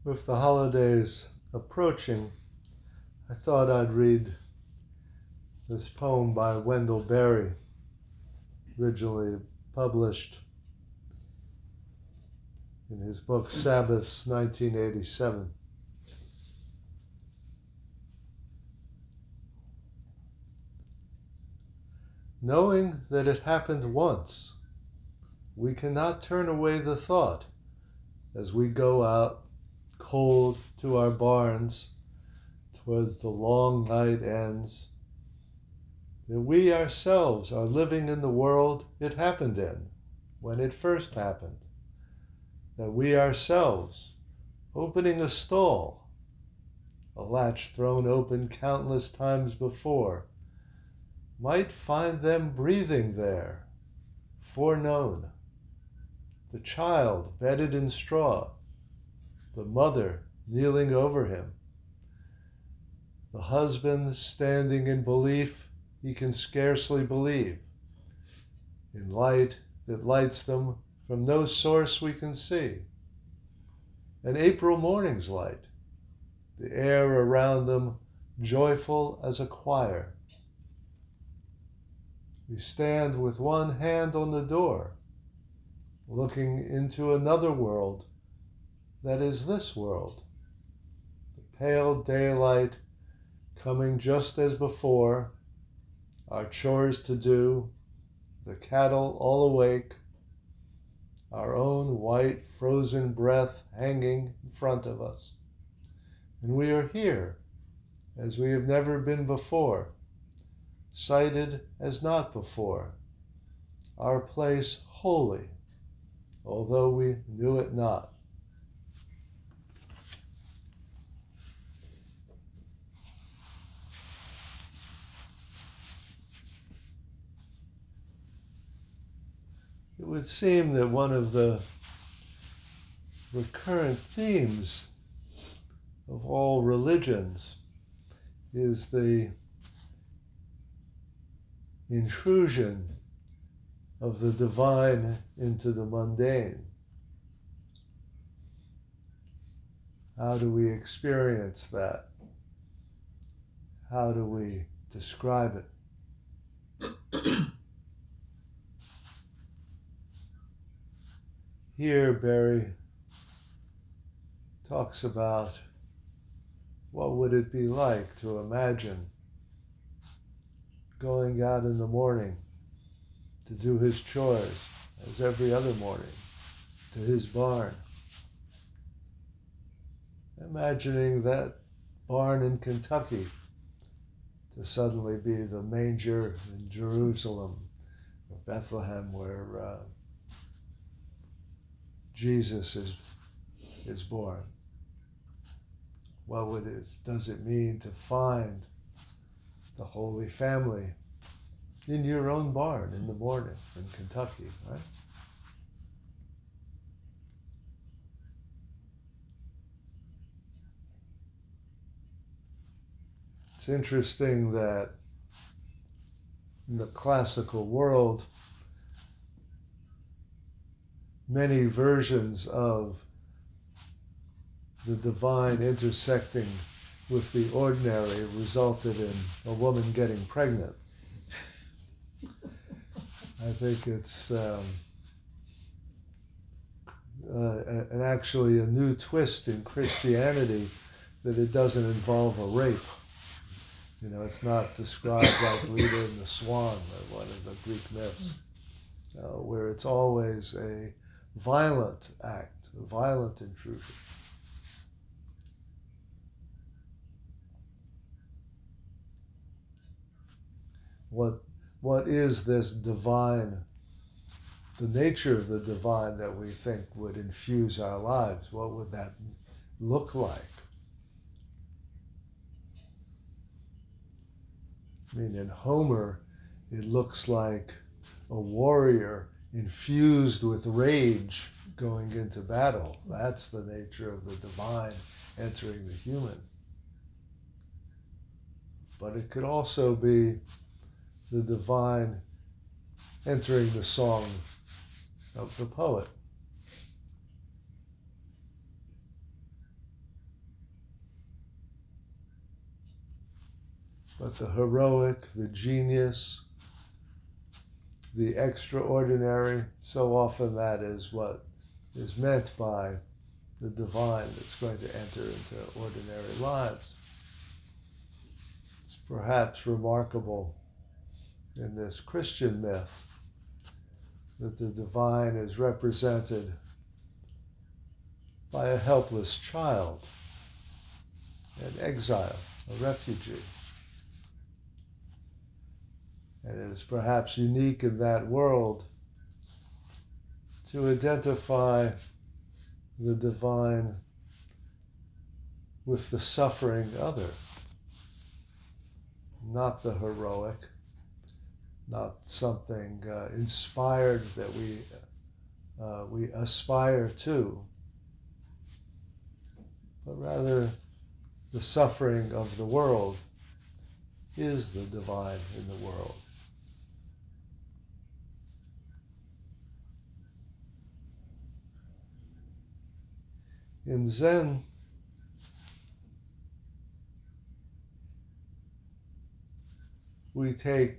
With the holidays approaching, I thought I'd read this poem by Wendell Berry, originally published in his book Sabbaths, 1987. Knowing that it happened once, we cannot turn away the thought as we go out cold to our barns towards the long night ends, that we ourselves are living in the world it happened in when it first happened, that we ourselves, opening a stall, a latch thrown open countless times before, might find them breathing there, foreknown, the child bedded in straw, the mother kneeling over him, the husband standing in belief he can scarcely believe, in light that lights them from no source we can see, an April morning's light, the air around them joyful as a choir. We stand with one hand on the door, looking into another world that is this world, the pale daylight coming just as before, our chores to do, the cattle all awake, our own white frozen breath hanging in front of us. And we are here as we have never been before, sighted as not before, our place holy, although we knew it not. It would seem that one of the recurrent themes of all religions is the intrusion of the divine into the mundane. How do we experience that? How do we describe it? Here, Berry talks about what would it be like to imagine going out in the morning to do his chores, as every other morning, to his barn. Imagining that barn in Kentucky to suddenly be the manger in Jerusalem or Bethlehem where Jesus is born. What does it mean to find the Holy Family in your own barn in the morning in Kentucky, right? It's interesting that in the classical world, many versions of the divine intersecting with the ordinary resulted in a woman getting pregnant. I think it's actually a new twist in Christianity that it doesn't involve a rape. You know, it's not described like Leda and the Swan, or one of the Greek myths, where it's always a violent act, a violent intrusion. What is this divine, the nature of the divine that we think would infuse our lives? What would that look like? I mean, in Homer, it looks like a warrior infused with rage going into battle. That's the nature of the divine entering the human. But it could also be the divine entering the song of the poet. but the heroic, the genius, the extraordinary. So often that is what is meant by the divine that's going to enter into ordinary lives. It's perhaps remarkable in this Christian myth that the divine is represented by a helpless child, an exile, a refugee. And it is perhaps unique in that world to identify the divine with the suffering other, not the heroic, not something inspired that we aspire to, but rather the suffering of the world is the divine in the world. In Zen, we take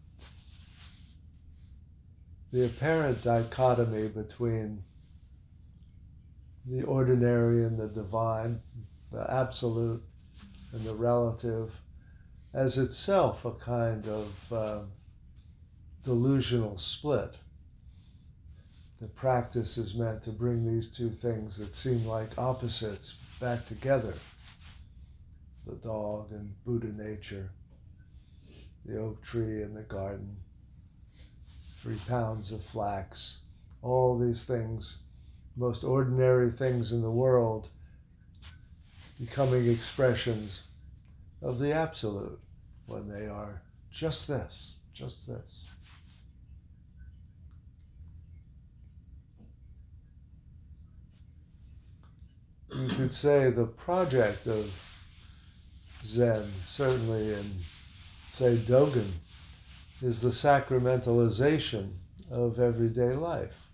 the apparent dichotomy between the ordinary and the divine, the absolute and the relative, as itself a kind of delusional split. The practice is meant to bring these two things that seem like opposites back together. The dog and Buddha nature, the oak tree and the garden, 3 pounds of flax, all these things, most ordinary things in the world, becoming expressions of the absolute when they are just this, just this. You could say the project of Zen, certainly in, say, Dogen, is the sacramentalization of everyday life,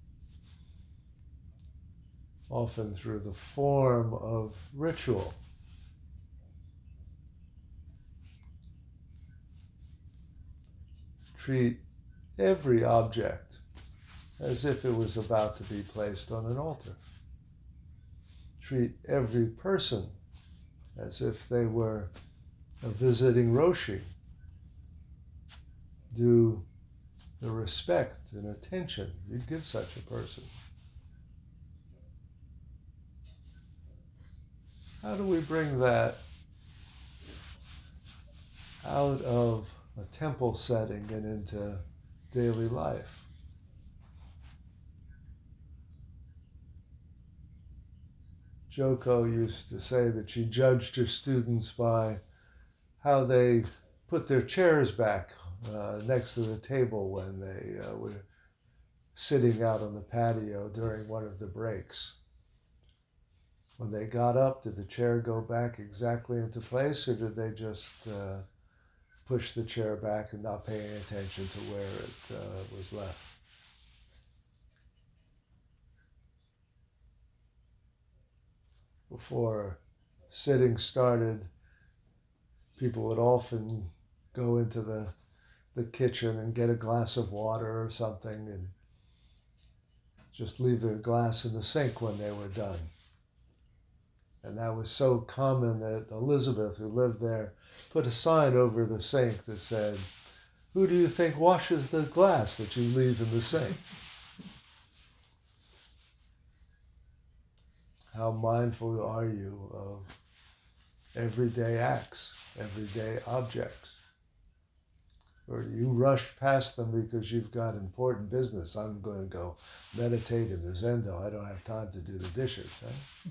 often through the form of ritual. Treat every object as if it was about to be placed on an altar. Treat every person as if they were a visiting Roshi. Do the respect and attention you give such a person. How do we bring that out of a temple setting and into daily life? Joko used to say that she judged her students by how they put their chairs back next to the table when they were sitting out on the patio during one of the breaks. When they got up, did the chair go back exactly into place, or did they just push the chair back and not pay any attention to where it was left? Before sitting started, people would often go into the kitchen and get a glass of water or something and just leave their glass in the sink when they were done. And that was so common that Elizabeth, who lived there, put a sign over the sink that said, "Who do you think washes the glass that you leave in the sink?" How mindful are you of everyday acts, everyday objects? Or do you rush past them because you've got important business? I'm going to go meditate in the Zendo. I don't have time to do the dishes. Right?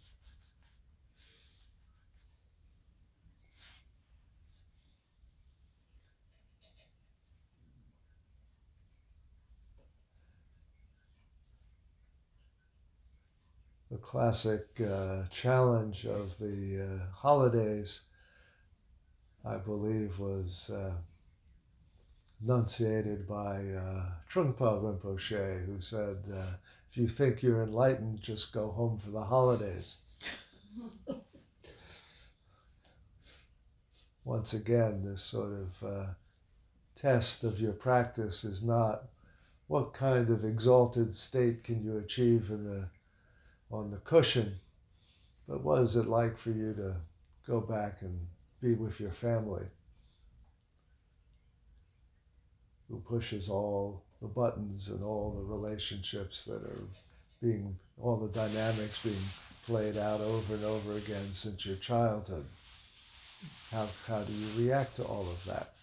The classic challenge of the holidays, I believe, was enunciated by Trungpa Rinpoche, who said, if you think you're enlightened, just go home for the holidays. once again, this sort of test of your practice is not what kind of exalted state can you achieve on the cushion, but what is it like for you to go back and be with your family, who pushes all the buttons and all the relationships that are being, all the dynamics being played out over and over again since your childhood. How do you react to all of that?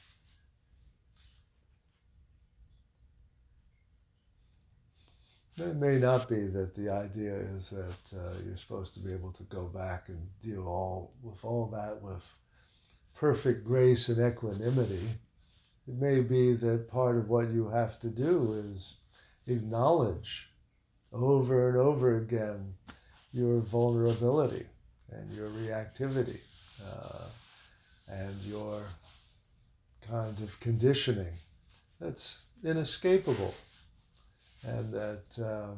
It may not be that the idea is that you're supposed to be able to go back and deal with all that with perfect grace and equanimity. It may be that part of what you have to do is acknowledge over and over again your vulnerability and your reactivity and your kind of conditioning that's inescapable, and that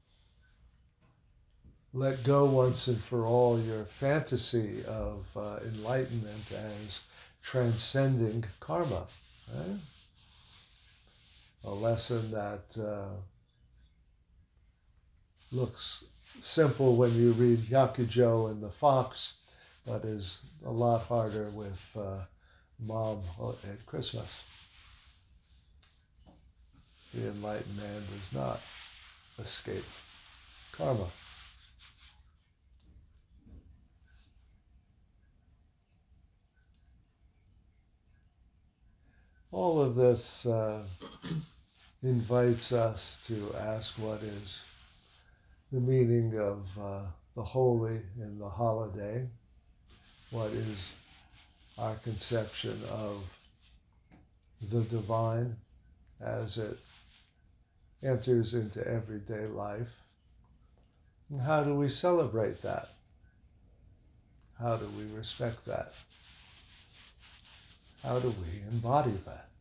let go once and for all your fantasy of enlightenment as transcending karma. Right? A lesson that looks simple when you read Hyakujo and the Fox, but is a lot harder with Mom at Christmas. The enlightened man does not escape karma. All of this invites us to ask what is the meaning of the holy in the holiday. What is our conception of the divine as it enters into everyday life? And how do we celebrate that? How do we respect that? How do we embody that?